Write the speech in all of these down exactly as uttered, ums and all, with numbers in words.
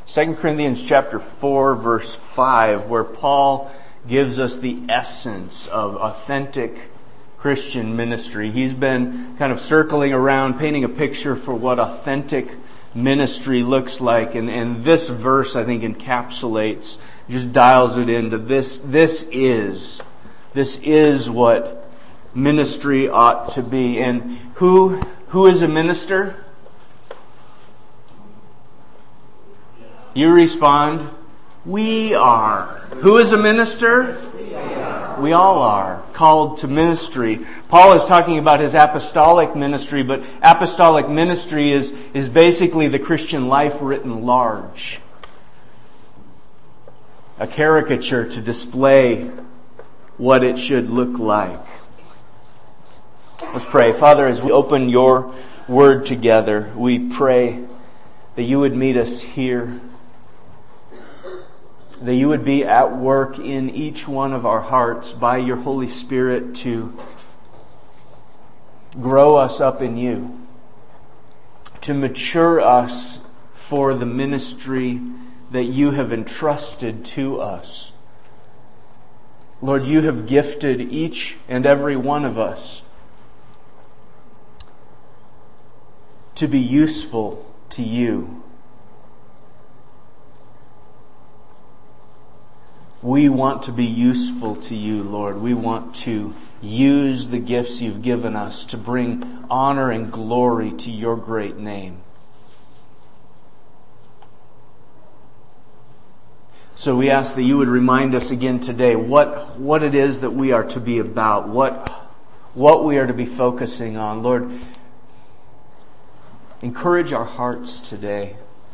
Second Corinthians chapter four, verse five, where Paul gives us the essence of authentic Christian ministry. He's been kind of circling around, painting a picture for what authentic ministry looks like. And, and this verse, I think, encapsulates, just dials it into this. This is, this is what ministry ought to be. And who, who is a minister? You respond, we are. Who is a minister? We are. We all are called to ministry. Paul is talking about his apostolic ministry, but apostolic ministry is, is basically the Christian life written large. A caricature to display what it should look like. Let's pray. Father, as we open your word together, we pray that you would meet us here. That you would be at work in each one of our hearts by your Holy Spirit to grow us up in you, to mature us for the ministry that you have entrusted to us. Lord, you have gifted each and every one of us to be useful to you. We want to be useful to you, Lord. We want to use the gifts you've given us to bring honor and glory to your great name. So we ask that you would remind us again today what, what it is that we are to be about, what, what we are to be focusing on. Lord, encourage our hearts today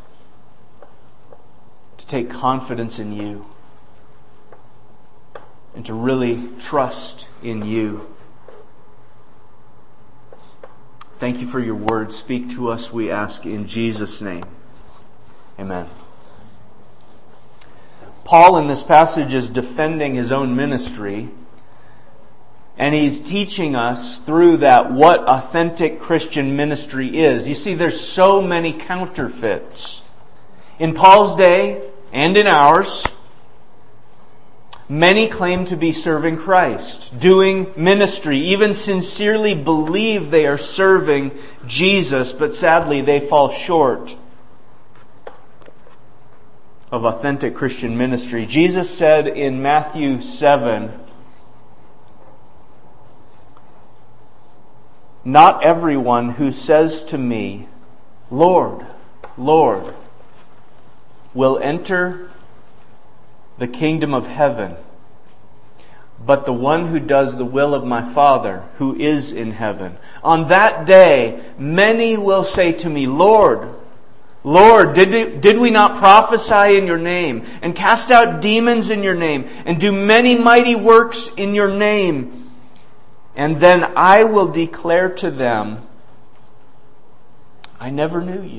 to take confidence in you. And to really trust in you. Thank you for your word. Speak to us, we ask, in Jesus' name. Amen. Paul in this passage is defending his own ministry. And he's teaching us through that what authentic Christian ministry is. You see, there's so many counterfeits. In Paul's day and in ours, many claim to be serving Christ, doing ministry, even sincerely believe they are serving Jesus, but sadly they fall short of authentic Christian ministry. Jesus said in Matthew seven, "Not everyone who says to me, 'Lord, Lord,' will enter the kingdom of heaven, but the one who does the will of my Father who is in heaven. On that day, many will say to me, 'Lord, Lord, did we, did we not prophesy in your name, and cast out demons in your name, and do many mighty works in your name?' And then I will declare to them, 'I never knew you.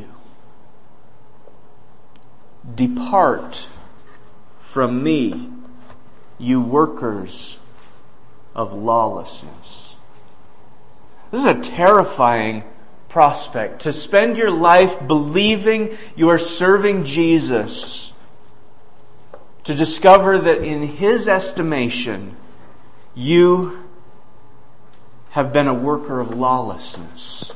Depart from me, you workers of lawlessness.'" This is a terrifying prospect, to spend your life believing you are serving Jesus, to discover that in His estimation you have been a worker of lawlessness.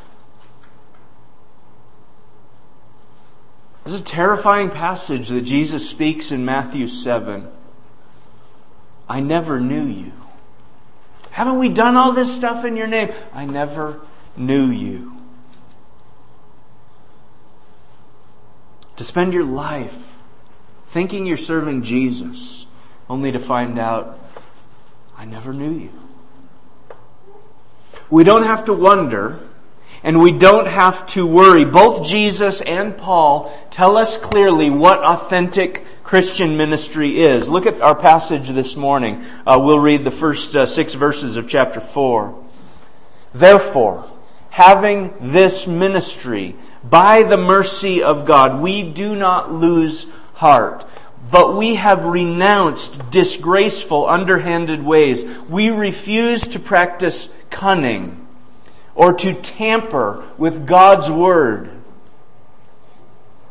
This is a terrifying passage that Jesus speaks in Matthew seven. "I never knew you. Haven't we done all this stuff in your name? I never knew you." To spend your life thinking you're serving Jesus, only to find out, "I never knew you." We don't have to wonder, and we don't have to worry. Both Jesus and Paul tell us clearly what authentic Christian ministry is. Look at our passage this morning. Uh, we'll read the first uh, six verses of chapter four. "Therefore, having this ministry, by the mercy of God, we do not lose heart, but we have renounced disgraceful, underhanded ways. We refuse to practice cunning or to tamper with God's word.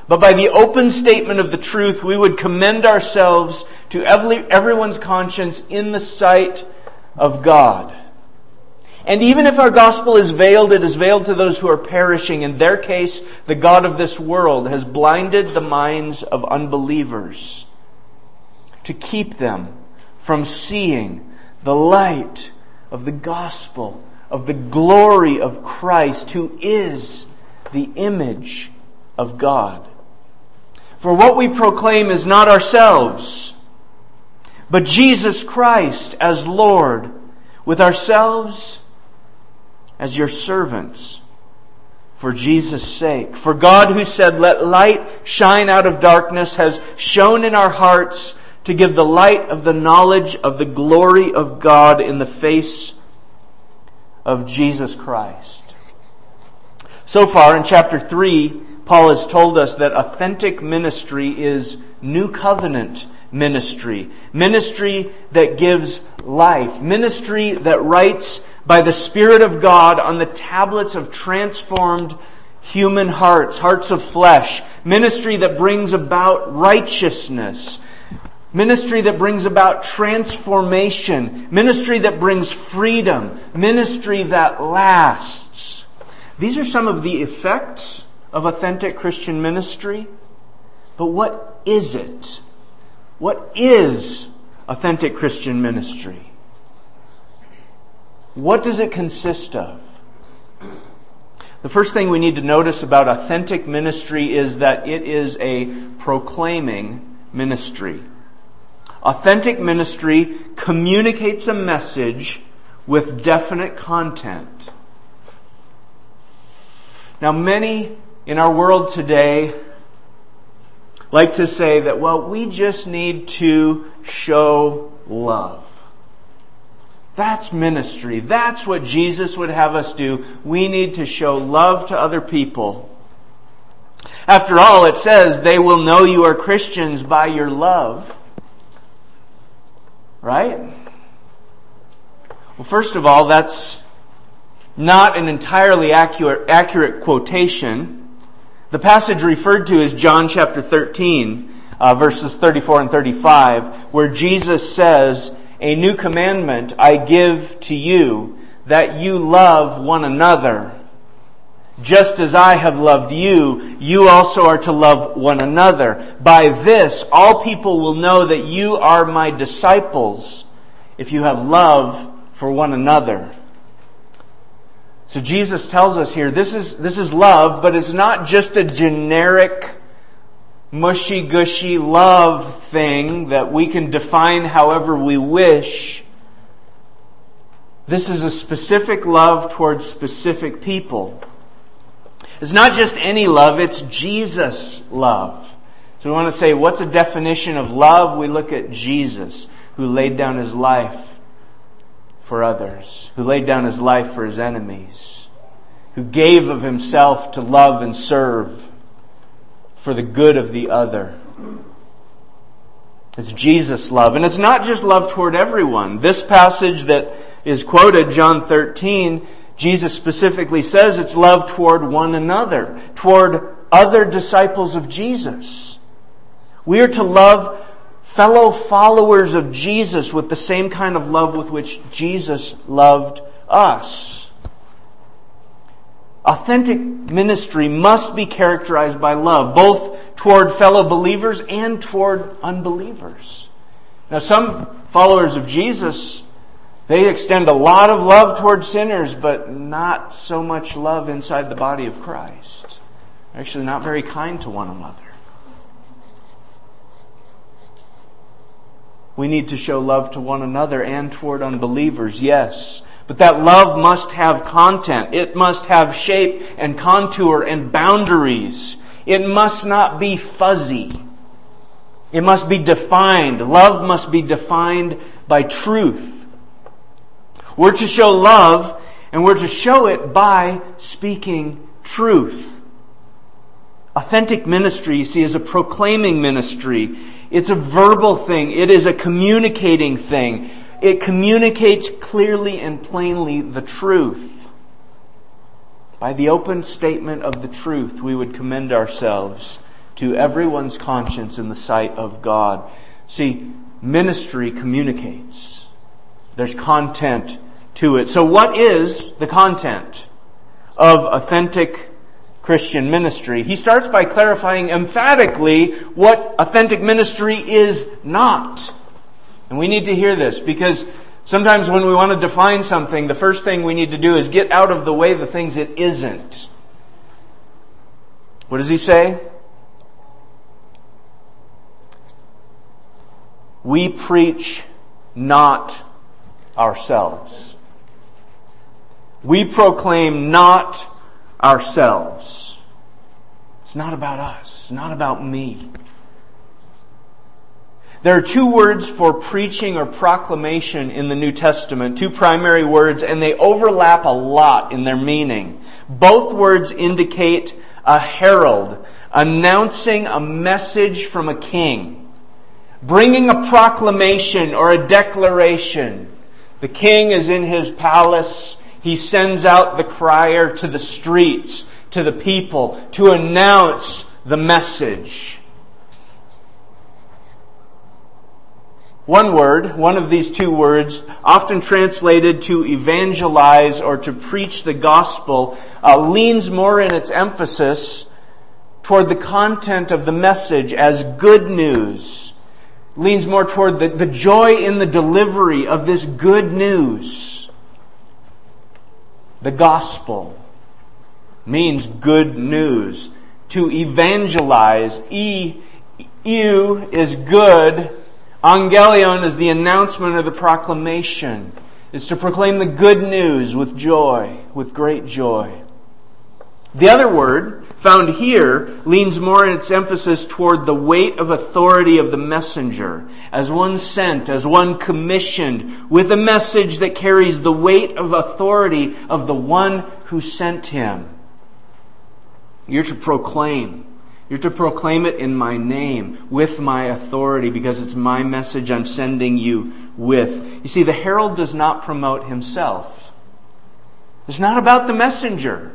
but by the open statement of the truth, we would commend ourselves to every, everyone's conscience in the sight of God. And even if our gospel is veiled, it is veiled to those who are perishing. In their case, the God of this world has blinded the minds of unbelievers to keep them from seeing the light of the gospel, of the glory of Christ, who is the image of God. For what we proclaim is not ourselves, but Jesus Christ as Lord, with ourselves as your servants, for Jesus' sake. For God, who said, "Let light shine out of darkness," has shone in our hearts to give the light of the knowledge of the glory of God in the face of Jesus Christ. So far in chapter three, Paul has told us that authentic ministry is new covenant ministry. Ministry that gives life. Ministry that writes by the Spirit of God on the tablets of transformed human hearts, hearts of flesh. Ministry that brings about righteousness. Ministry that brings about transformation. Ministry that brings freedom. Ministry that lasts. These are some of the effects of authentic Christian ministry. But what is it? What is authentic Christian ministry? What does it consist of? The first thing we need to notice about authentic ministry is that it is a proclaiming ministry. Authentic ministry communicates a message with definite content. Now, many in our world today like to say that, well, we just need to show love. That's ministry. That's what Jesus would have us do. We need to show love to other people. After all, it says they will know you are Christians by your love. Right? Well, first of all, that's not an entirely accurate, accurate quotation. The passage referred to is John chapter thirteen, uh, verses thirty-four and thirty-five, where Jesus says, "A new commandment I give to you, that you love one another. Just as I have loved you, you also are to love one another. By this, all people will know that you are my disciples, if you have love for one another." So Jesus tells us here, this is, this is love, but it's not just a generic, mushy-gushy love thing that we can define however we wish. This is a specific love towards specific people. It's not just any love, it's Jesus' love. So we want to say, what's a definition of love? We look at Jesus, who laid down His life for others, who laid down His life for His enemies, who gave of Himself to love and serve for the good of the other. It's Jesus' love. And it's not just love toward everyone. This passage that is quoted, John thirteen, Jesus specifically says it's love toward one another, toward other disciples of Jesus. We are to love fellow followers of Jesus with the same kind of love with which Jesus loved us. Authentic ministry must be characterized by love, both toward fellow believers and toward unbelievers. Now, some followers of Jesus, they extend a lot of love toward sinners, but not so much love inside the body of Christ. They're actually not very kind to one another. We need to show love to one another and toward unbelievers, yes. But that love must have content. It must have shape and contour and boundaries. It must not be fuzzy. It must be defined. Love must be defined by truth. We're to show love, and we're to show it by speaking truth. Authentic ministry, you see, is a proclaiming ministry. It's a verbal thing. It is a communicating thing. It communicates clearly and plainly the truth. By the open statement of the truth, we would commend ourselves to everyone's conscience in the sight of God. See, ministry communicates. There's content to it. So what is the content of authentic Christian ministry? He starts by clarifying emphatically what authentic ministry is not. And we need to hear this, because sometimes when we want to define something, the first thing we need to do is get out of the way the things it isn't. What does he say? We preach not ourselves. We proclaim not ourselves. It's not about us. It's not about me. There are two words for preaching or proclamation in the New Testament, two primary words, and they overlap a lot in their meaning. Both words indicate a herald, announcing a message from a king, bringing a proclamation or a declaration. The king is in his palace. He sends out the crier to the streets, to the people, to announce the message. One word, one of these two words, often translated to evangelize or to preach the gospel, uh, leans more in its emphasis toward the content of the message as good news. Leans more toward the, the joy in the delivery of this good news. The gospel means good news. To evangelize, e, eu is good. Angelion is the announcement or the proclamation. It's to proclaim the good news with joy, with great joy. The other word, found here, leans more in its emphasis toward the weight of authority of the messenger, as one sent, as one commissioned, with a message that carries the weight of authority of the one who sent him. You're to proclaim. You're to proclaim it in my name, with my authority, because it's my message I'm sending you with. You see, the herald does not promote himself. It's not about the messenger.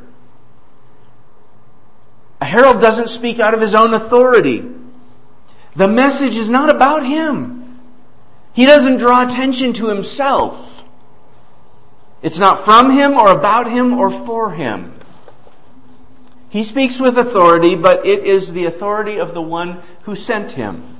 A herald doesn't speak out of his own authority. The message is not about him. He doesn't draw attention to himself. It's not from him or about him or for him. He speaks with authority, but it is the authority of the one who sent him.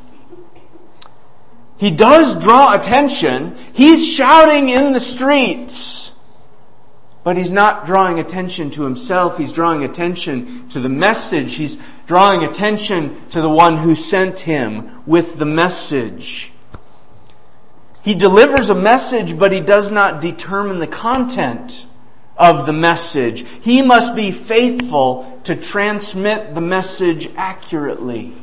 He does draw attention. He's shouting in the streets. But he's not drawing attention to himself. He's drawing attention to the message. He's drawing attention to the one who sent him with the message. He delivers a message, but he does not determine the content of the message. He must be faithful to transmit the message accurately.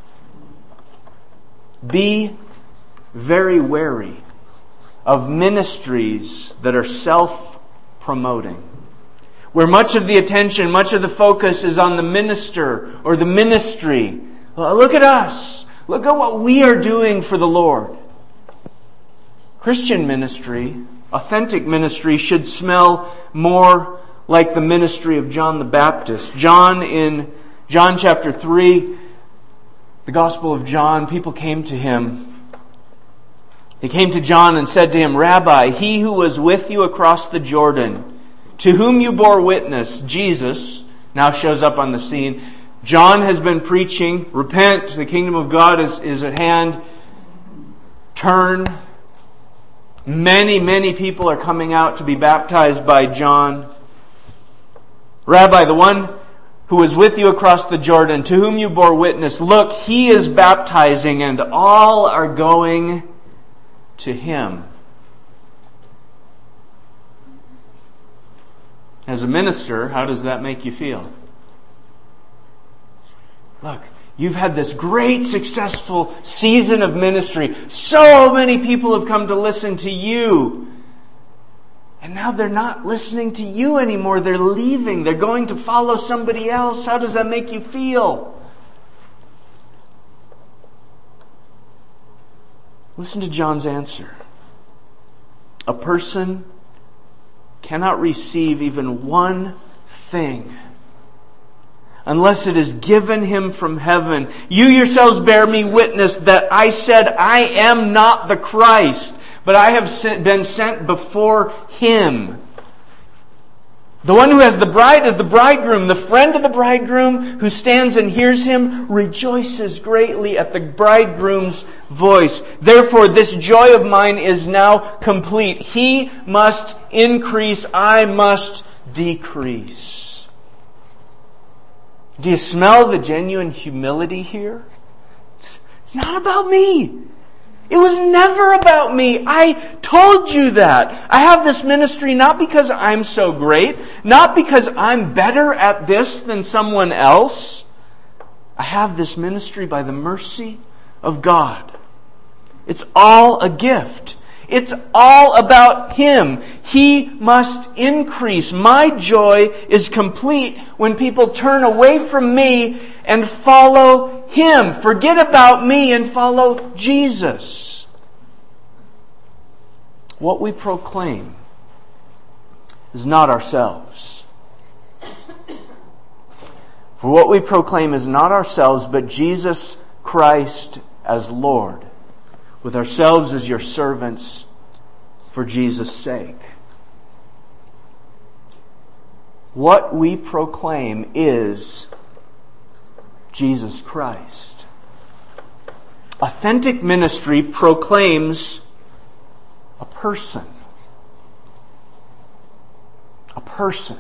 Be very wary of ministries that are self-promoting, where much of the attention, much of the focus is on the minister or the ministry. Look at us. Look at what we are doing for the Lord. Christian ministry, authentic ministry, should smell more like the ministry of John the Baptist. John, in John chapter three, the Gospel of John, people came to him. They came to John and said to him, "Rabbi, he who was with you across the Jordan, to whom you bore witness," Jesus now shows up on the scene. John has been preaching, "Repent, the kingdom of God is, is at hand. Turn." Many, many people are coming out to be baptized by John. "Rabbi, the one who was with you across the Jordan, to whom you bore witness, look, he is baptizing, and all are going to him." As a minister, how does that make you feel? Look, you've had this great, successful season of ministry. So many people have come to listen to you. And now they're not listening to you anymore. They're leaving. They're going to follow somebody else. How does that make you feel? Listen to John's answer. A person cannot receive even one thing unless it is given him from heaven. You yourselves bear me witness that I said, I am not the Christ, but I have been sent before him. The one who has the bride is the bridegroom. The friend of the bridegroom who stands and hears him rejoices greatly at the bridegroom's voice. Therefore, this joy of mine is now complete. He must increase, I must decrease. Do you smell the genuine humility here? It's, it's not about me. It was never about me. I told you that. I have this ministry not because I'm so great, not because I'm better at this than someone else. I have this ministry by the mercy of God. It's all a gift. It's all about Him. He must increase. My joy is complete when people turn away from me and follow Him. Forget about me and follow Jesus. What we proclaim is not ourselves. For what we proclaim is not ourselves, but Jesus Christ as Lord, with ourselves as your servants for Jesus' sake. What we proclaim is Jesus Christ. Authentic ministry proclaims a person. A person.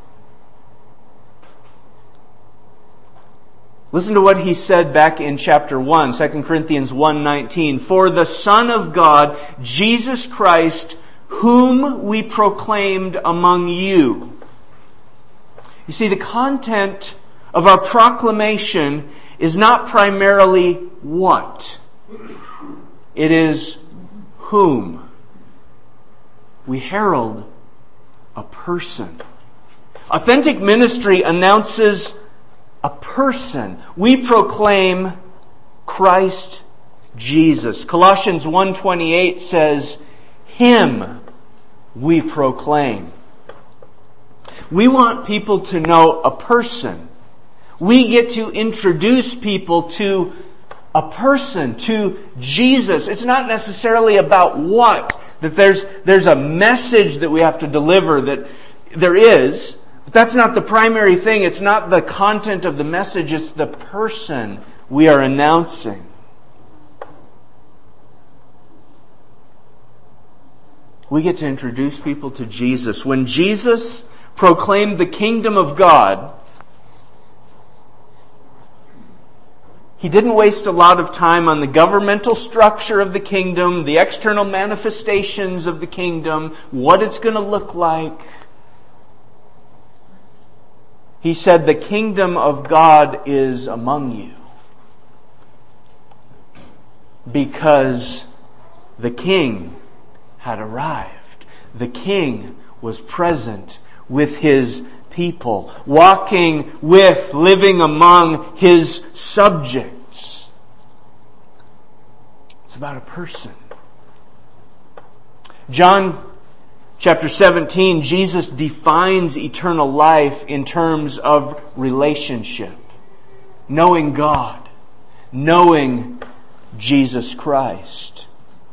Listen to what he said back in chapter one, Second Corinthians one nineteen. For the Son of God, Jesus Christ, whom we proclaimed among you. You see, the content of our proclamation is not primarily what. It is whom. We herald a person. Authentic ministry announces a person. We proclaim Christ Jesus. Colossians one twenty-eight says, Him we proclaim. We want people to know a person. We get to introduce people to a person, to Jesus. It's not necessarily about what, that there's, there's a message that we have to deliver, that there is. But that's not the primary thing. It's not the content of the message. It's the person we are announcing. We get to introduce people to Jesus. When Jesus proclaimed the kingdom of God, He didn't waste a lot of time on the governmental structure of the kingdom, the external manifestations of the kingdom, what it's going to look like. He said, the kingdom of God is among you. Because the king had arrived. The king was present with his people, walking with, living among his subjects. It's about a person. John chapter seventeen, Jesus defines eternal life in terms of relationship. Knowing God. Knowing Jesus Christ.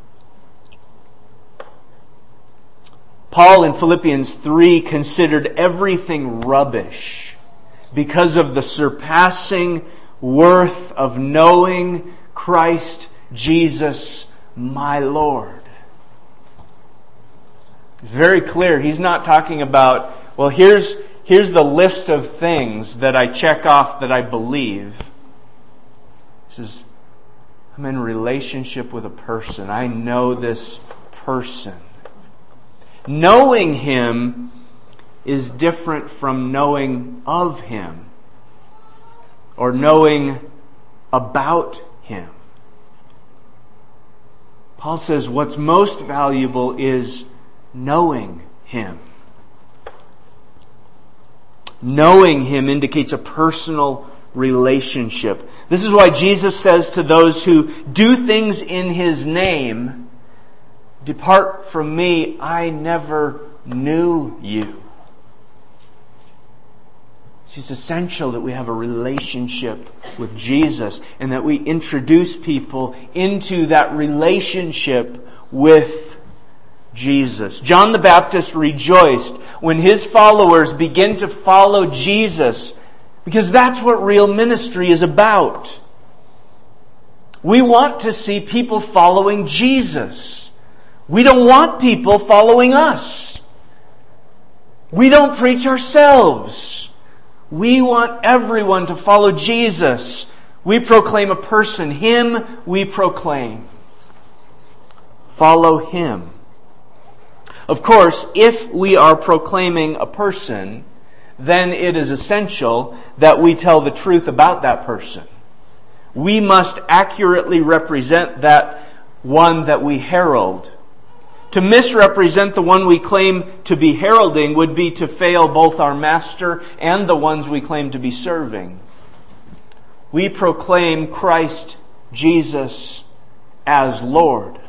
Paul in Philippians three considered everything rubbish because of the surpassing worth of knowing Christ Jesus, my Lord. It's very clear. He's not talking about, well, here's, here's the list of things that I check off that I believe. He says, I'm in relationship with a person. I know this person. Knowing Him is different from knowing of Him or knowing about Him. Paul says what's most valuable is knowing Him. Knowing Him indicates a personal relationship. This is why Jesus says to those who do things in His name, depart from me, I never knew you. It's essential that we have a relationship with Jesus and that we introduce people into that relationship with Jesus. John the Baptist rejoiced when his followers begin to follow Jesus, because that's what real ministry is about. We want to see people following Jesus. We don't want people following us. We don't preach ourselves. We want everyone to follow Jesus. We proclaim a person. Him we proclaim. Follow Him. Of course, if we are proclaiming a person, then it is essential that we tell the truth about that person. We must accurately represent that one that we herald. To misrepresent the one we claim to be heralding would be to fail both our master and the ones we claim to be serving. We proclaim Christ Jesus as Lord.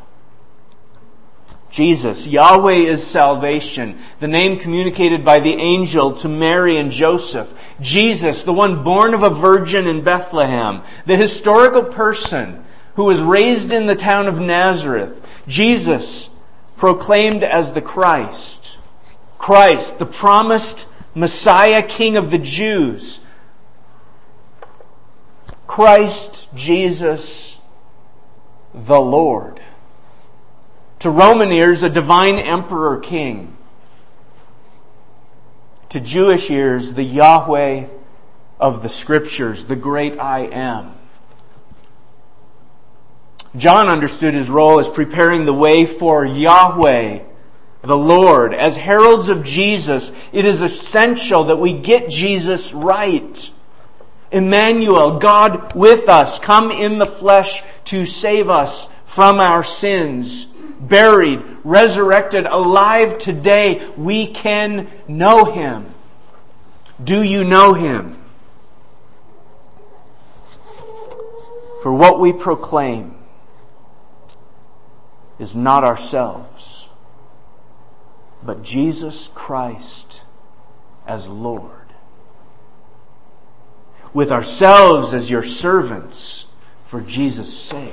Jesus, Yahweh is salvation, the name communicated by the angel to Mary and Joseph. Jesus, the one born of a virgin in Bethlehem, the historical person who was raised in the town of Nazareth. Jesus, proclaimed as the Christ. Christ, the promised Messiah, King of the Jews. Christ Jesus, the Lord. To Roman ears, a divine emperor king. To Jewish ears, the Yahweh of the Scriptures, the great I Am. John understood his role as preparing the way for Yahweh, the Lord. As heralds of Jesus, it is essential that we get Jesus right. Emmanuel, God with us, come in the flesh to save us from our sins. Buried, resurrected, alive today, we can know Him. Do you know Him? For what we proclaim is not ourselves, but Jesus Christ as Lord. With ourselves as your servants for Jesus' sake.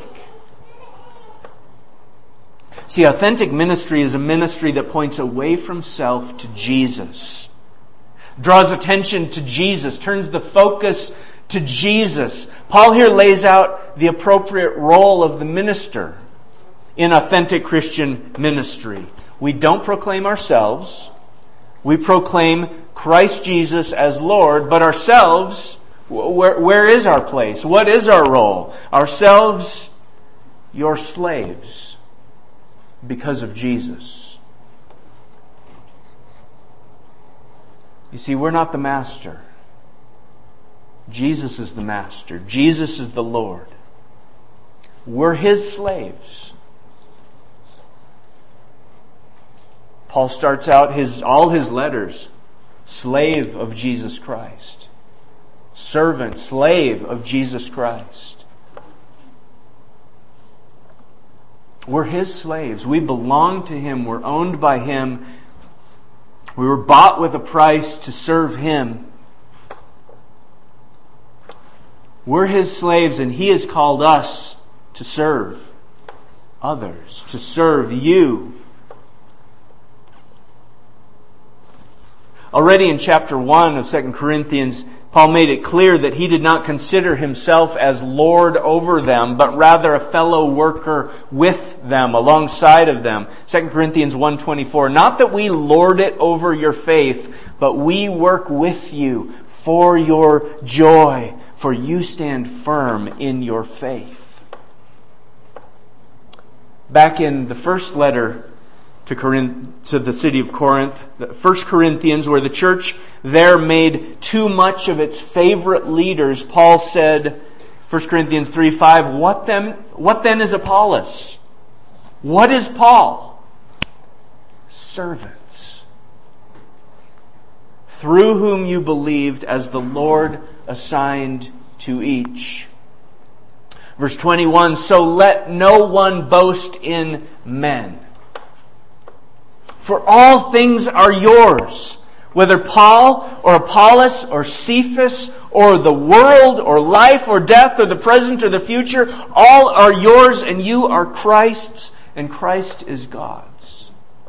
See, authentic ministry is a ministry that points away from self to Jesus. Draws attention to Jesus, turns the focus to Jesus. Paul here lays out the appropriate role of the minister in authentic Christian ministry. We don't proclaim ourselves. We proclaim Christ Jesus as Lord, but ourselves, where, where is our place? What is our role? Ourselves, your slaves, because of Jesus. You see, we're not the master. Jesus is the master. Jesus is the Lord. We're His slaves. Paul starts out his all his letters, slave of Jesus Christ. Servant, slave of Jesus Christ. We're His slaves. We belong to Him. We're owned by Him. We were bought with a price to serve Him. We're His slaves, and He has called us to serve others, to serve you. Already in chapter one of Second Corinthians, Paul made it clear that he did not consider himself as Lord over them, but rather a fellow worker with them, alongside of them. Second Corinthians one twenty-four, not that we lord it over your faith, but we work with you for your joy, for you stand firm in your faith. Back in the first letter to Corinth, to the city of Corinth, First Corinthians, where the church there made too much of its favorite leaders, Paul said, First Corinthians three five, what then, what then is Apollos? What is Paul? Servants, through whom you believed, as the Lord assigned to each. Verse twenty-one, so let no one boast in men. For all things are yours. Whether Paul or Apollos or Cephas or the world or life or death or the present or the future, all are yours and you are Christ's and Christ is God's.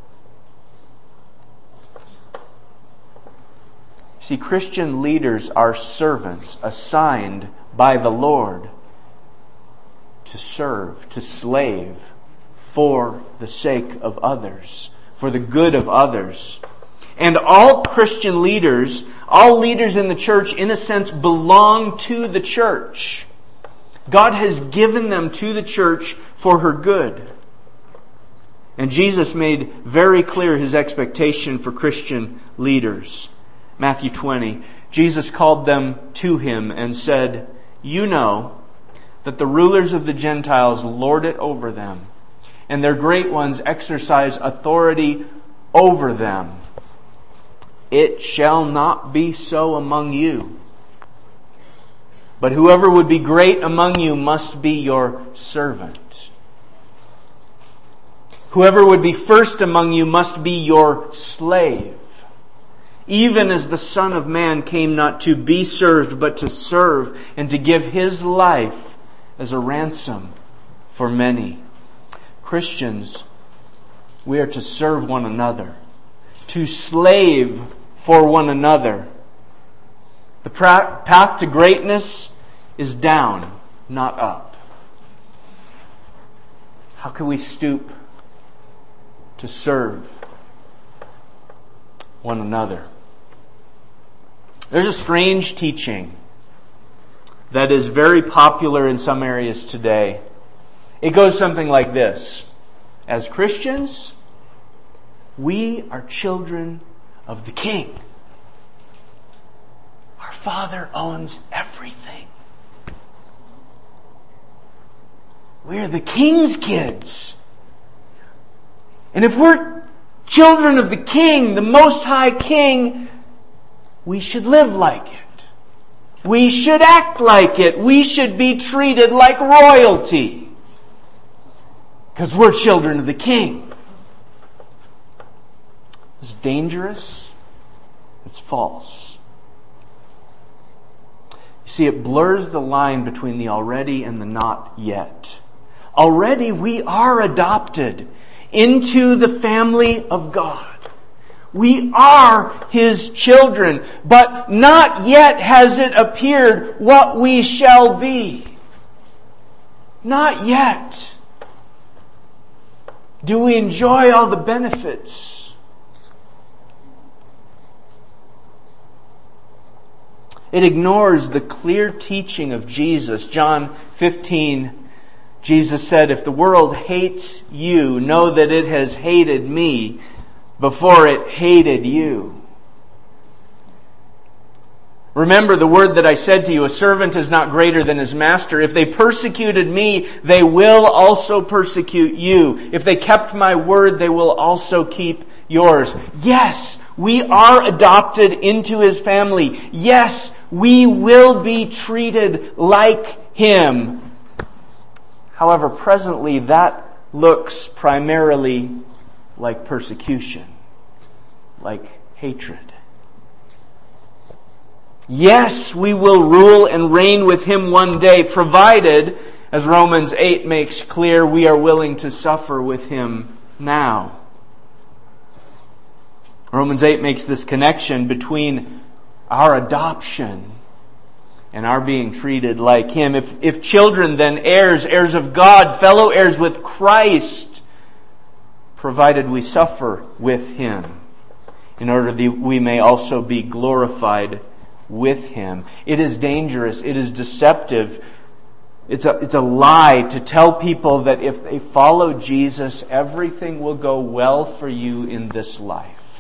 See, Christian leaders are servants assigned by the Lord to serve, to slave for the sake of others, for the good of others. And all Christian leaders, all leaders in the church, in a sense, belong to the church. God has given them to the church for her good. And Jesus made very clear His expectation for Christian leaders. Matthew twenty, Jesus called them to Him and said, "You know that the rulers of the Gentiles lord it over them, and their great ones exercise authority over them. It shall not be so among you. But whoever would be great among you must be your servant. Whoever would be first among you must be your slave. Even as the Son of Man came not to be served, but to serve, and to give His life as a ransom for many." Christians, we are to serve one another, to slave for one another. The path to greatness is down, not up. How can we stoop to serve one another? There's a strange teaching that is very popular in some areas today. It goes something like this: as Christians, we are children of the King. Our Father owns everything. We're the King's kids. And if we're children of the King, the Most High King, we should live like it. We should act like it. We should be treated like royalty. Because we're children of the King. It's dangerous. It's false. You see, it blurs the line between the already and the not yet. Already we are adopted into the family of God. We are His children, but not yet has it appeared what we shall be. Not yet. Do we enjoy all the benefits? It ignores the clear teaching of Jesus. John fifteen, Jesus said, "If the world hates you, know that it has hated me before it hated you." Remember the word that I said to you, a servant is not greater than his master. If they persecuted me, they will also persecute you. If they kept my word, they will also keep yours. Yes, we are adopted into His family. Yes, we will be treated like Him. However, presently that looks primarily like persecution, like hatred. Yes, we will rule and reign with Him one day, provided, as Romans eight makes clear, we are willing to suffer with Him now. Romans eight makes this connection between our adoption and our being treated like Him. If, if children, then heirs, heirs of God, fellow heirs with Christ, provided we suffer with Him, in order that we may also be glorified with Him. It is dangerous. It is deceptive. It's a, it's a lie to tell people that if they follow Jesus, everything will go well for you in this life.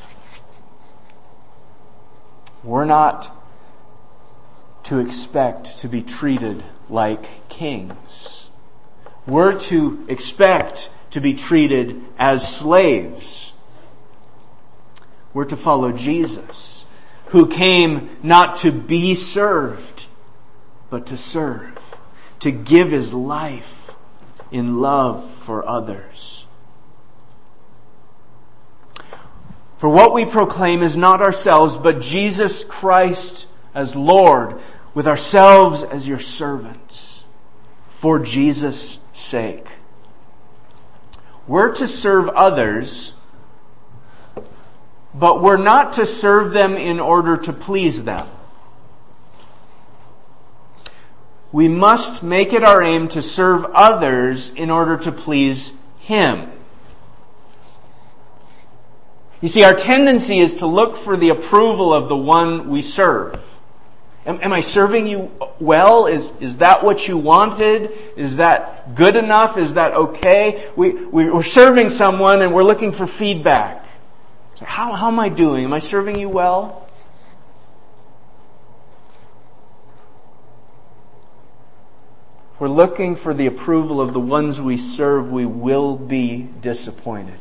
We're not to expect to be treated like kings. We're to expect to be treated as slaves. We're to follow Jesus, who came not to be served, but to serve, to give His life in love for others. For what we proclaim is not ourselves, but Jesus Christ as Lord, with ourselves as your servants, for Jesus' sake. We're to serve others, but we're not to serve them in order to please them. We must make it our aim to serve others in order to please Him. You see, our tendency is to look for the approval of the one we serve. Am, am I serving you well? Is, is that what you wanted? Is that good enough? Is that okay? We, we, we're serving someone and we're looking for feedback. How, how am I doing? Am I serving you well? If we're looking for the approval of the ones we serve, we will be disappointed.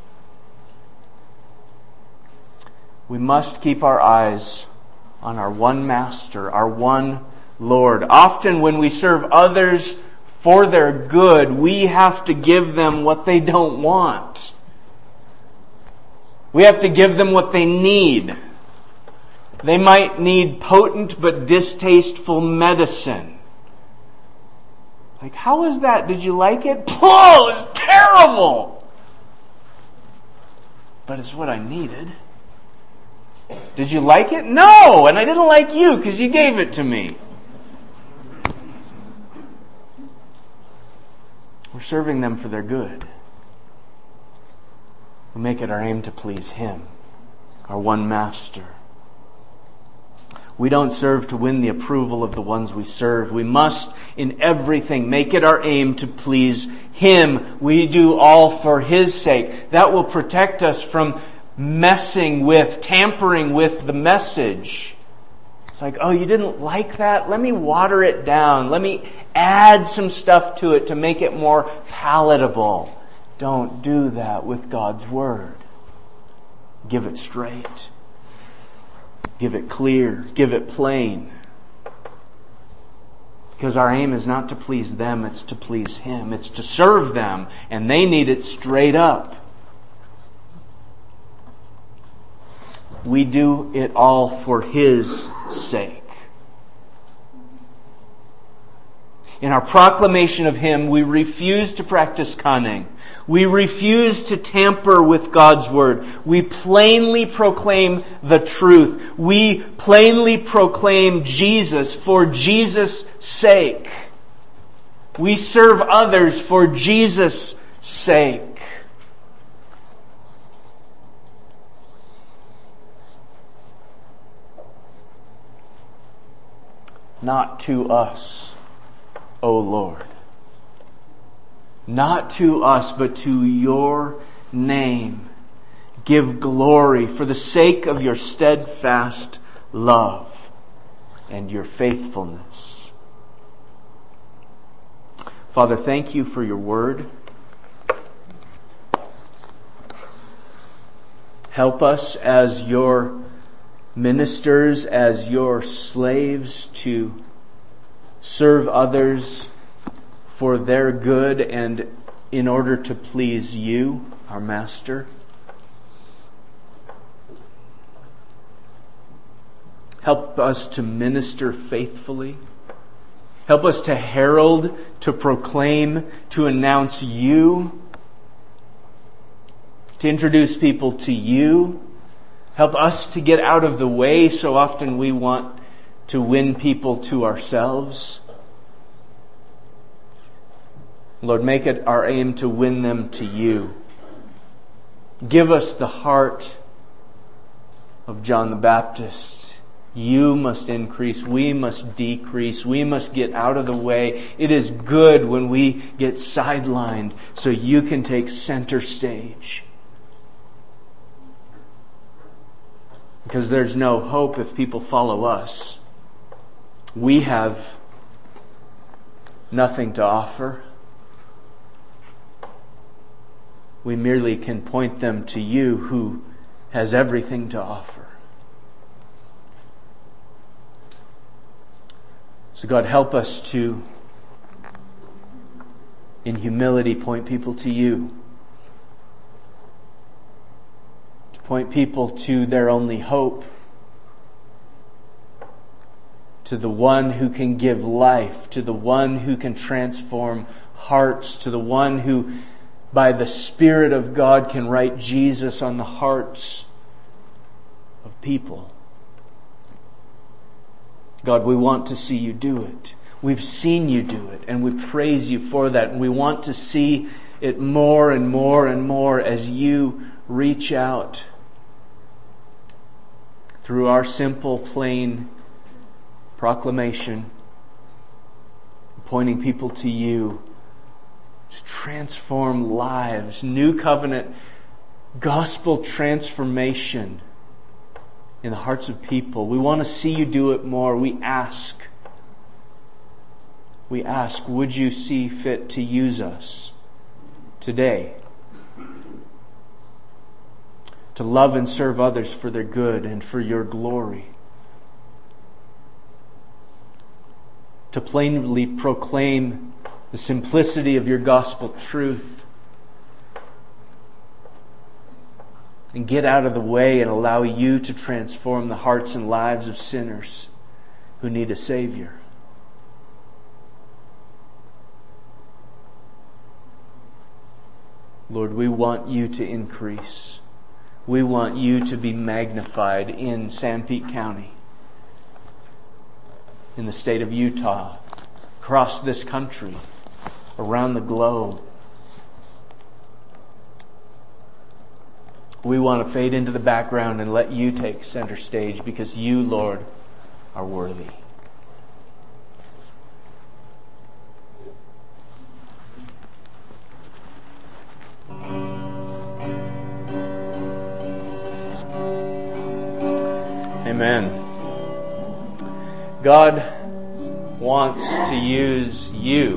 We must keep our eyes on our one Master, our one Lord. Often when we serve others for their good, we have to give them what they don't want. We have to give them what they need. They might need potent but distasteful medicine. Like, how is that? Did you like it? Oh, it's terrible! But it's what I needed. Did you like it? No! And I didn't like you because you gave it to me. We're serving them for their good. We make it our aim to please Him, our one Master. We don't serve to win the approval of the ones we serve. We must, in everything, make it our aim to please Him. We do all for His sake. That will protect us from messing with, tampering with the message. It's like, oh, you didn't like that? Let me water it down. Let me add some stuff to it to make it more palatable. Don't do that with God's Word. Give it straight. Give it clear. Give it plain. Because our aim is not to please them, it's to please Him. It's to serve them, and they need it straight up. We do it all for His sake. In our proclamation of Him, we refuse to practice cunning. We refuse to tamper with God's Word. We plainly proclaim the truth. We plainly proclaim Jesus for Jesus' sake. We serve others for Jesus' sake. Not to us, O Lord. Not to us, but to your name. Give glory for the sake of your steadfast love and your faithfulness. Father, thank you for your word. Help us as your ministers, as your slaves, to serve others for their good and in order to please you, our Master. Help us to minister faithfully. Help us to herald, to proclaim, to announce you, to introduce people to you. Help us to get out of the way. So often we want to win people to ourselves. Lord, make it our aim to win them to you. Give us the heart of John the Baptist. You must increase. We must decrease. We must get out of the way. It is good when we get sidelined so you can take center stage. Because there's no hope if people follow us. We have nothing to offer. We merely can point them to you who has everything to offer. So God, help us to, in humility, point people to you. Point people to their only hope, to the one who can give life, to the one who can transform hearts, to the one who, by the Spirit of God, can write Jesus on the hearts of people. God, we want to see you do it. We've seen you do it, and we praise you for that. And we want to see it more and more and more as you reach out through our simple, plain proclamation, pointing people to you, to transform lives, new covenant, gospel transformation in the hearts of people. We want to see you do it more. We ask, we ask, would you see fit to use us today to love and serve others for their good and for your glory, to plainly proclaim the simplicity of your gospel truth, and get out of the way and allow you to transform the hearts and lives of sinners who need a Savior. Lord, we want you to increase. We want you to be magnified in Sanpete County, in the state of Utah, across this country, around the globe. We want to fade into the background and let you take center stage because you, Lord, are worthy. Amen. God wants to use you.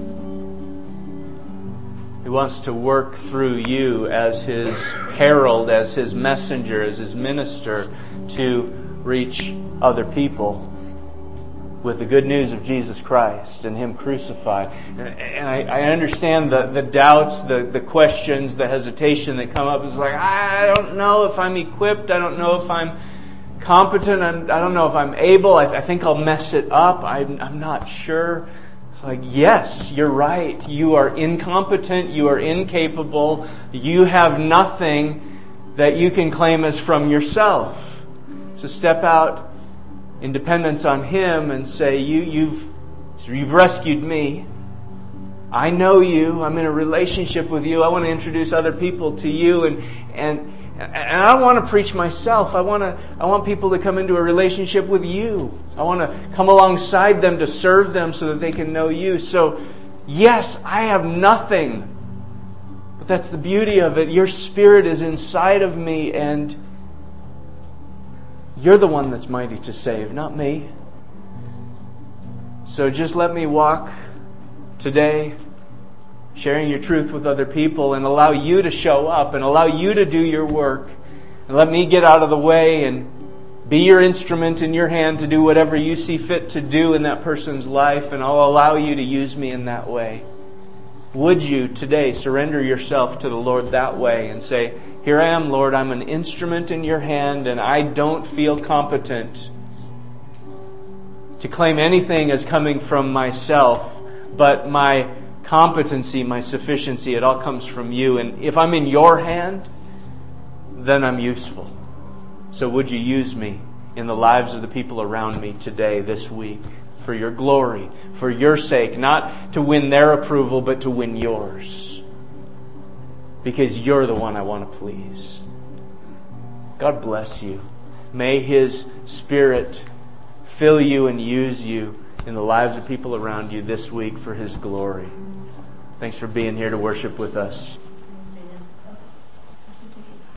He wants to work through you as His herald, as His messenger, as His minister to reach other people with the good news of Jesus Christ and Him crucified. And I, I understand the, the doubts, the, the questions, the hesitation that come up. It's like, I don't know if I'm equipped. I don't know if I'm competent. I'm, I don't know if I'm able. I, I think I'll mess it up. I'm, I'm not sure. It's like, yes, you're right. You are incompetent. You are incapable. You have nothing that you can claim as from yourself. So step out in dependence on Him and say, you, you've, you've rescued me. I know you. I'm in a relationship with you. I want to introduce other people to you. And, and, and I don't want to preach myself. I want to, I want people to come into a relationship with you. I want to come alongside them to serve them so that they can know you. So, yes, I have nothing. But that's the beauty of it. Your Spirit is inside of me, and you're the one that's mighty to save, not me. So just let me walk today, sharing your truth with other people, and allow you to show up and allow you to do your work. And let me get out of the way and be your instrument in your hand to do whatever you see fit to do in that person's life, and I'll allow you to use me in that way. Would you today surrender yourself to the Lord that way and say, here I am, Lord, I'm an instrument in your hand, and I don't feel competent to claim anything as coming from myself, but my competency, my sufficiency, it all comes from you. And if I'm in your hand, then I'm useful. So would you use me in the lives of the people around me today, this week, for your glory, for your sake, not to win their approval, but to win yours. Because you're the one I want to please. God bless you. May His Spirit fill you and use you in the lives of people around you this week for His glory. Thanks for being here to worship with us.